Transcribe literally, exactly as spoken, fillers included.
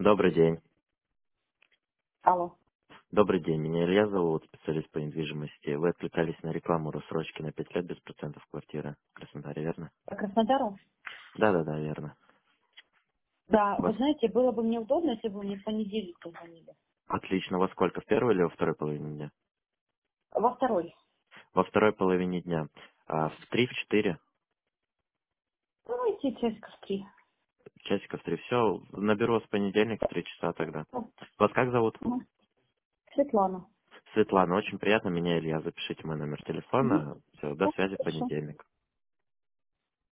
Добрый день. Алло. Добрый день. Меня Илья зовут, специалист по недвижимости. Вы откликались на рекламу рассрочки на пять лет без процентов квартиры в Краснодаре, верно? По Краснодару? Да-да-да, верно. Да, Вас вы знаете, было бы мне удобно, если бы вы мне в понедельник позвонили. отлично. Во сколько? В первой или во второй половине дня? Во второй. Во второй половине дня. А в три, в четыре, Давайте часиков в три. часиков в три. Все, наберу вас в понедельник в три часа тогда. Ну, Вас как зовут? ну, Светлана. Светлана. Очень приятно. Меня Илья. Запишите мой номер Угу. телефона. Все, до связи в Хорошо. понедельник.